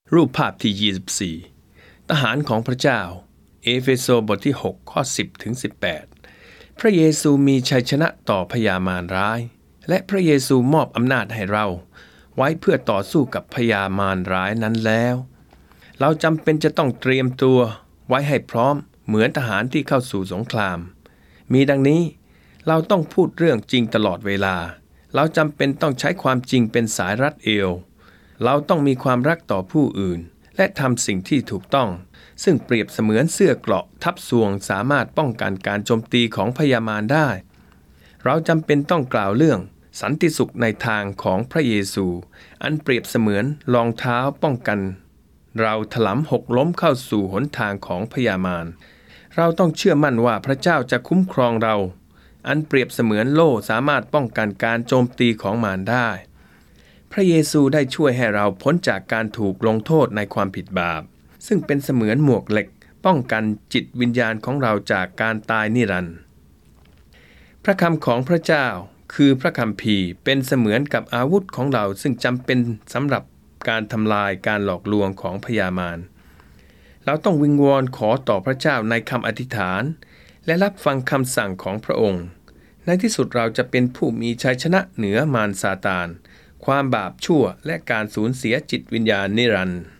รูปภาพที่ 24 ทหารของพระเจ้า เอเฟโซบทที่ 6 ข้อ 10 ถึง 18 พระเยซูมีชัยชนะต่อพญามารร้าย และพระเยซูมอบอำนาจให้เราไว้เพื่อต่อสู้กับพญามารร้ายนั้นแล้ว เราจำเป็นจะต้องเตรียมตัวไว้ให้พร้อมเหมือนทหารที่เข้าสู่สงคราม มีดังนี้ เราต้องพูดเรื่องจริงตลอดเวลา เราจำเป็นต้องใช้ความจริงเป็นสายรัดเอว เราต้องมีความรักต่อผู้อื่นและทำสิ่งที่ถูกต้องซึ่งเปรียบเสมือนเสื้อเกราะทับทรวงสามารถป้องกันการโจมตีของพญามารได้เราจำเป็นต้องกล่าวเรื่องสันติสุขในทางของพระเยซูอันเปรียบเสมือนรองเท้าป้องกันเราถลำหกล้มเข้าสู่หนทางของพญามารเราต้องเชื่อมั่นว่าพระเจ้าจะคุ้มครองเราอันเปรียบเสมือนโล่สามารถป้องกันการโจมตีของมารได้พระเยซูได้ช่วยให้เราพ้นจากการถูกลงโทษในความผิดบาปซึ่งเป็นเสมือนหมวกเหล็กป้องกันจิตวิญญาณของเราจากการตายนิรันดร์พระคำของพระเจ้าคือพระคัมภีร์เป็นเสมือนกับอาวุธของเราซึ่งจำเป็นสำหรับการทำลายการหลอกลวงของพญามารเราต้องวิงวอนขอต่อพระเจ้าในคำอธิษฐานและรับฟังคำสั่งของพระองค์ในที่สุดเราจะเป็นผู้มีชัยชนะเหนือมารซาตานความบาปชั่วและการสูญเสียจิตวิญญาณนิรันดร์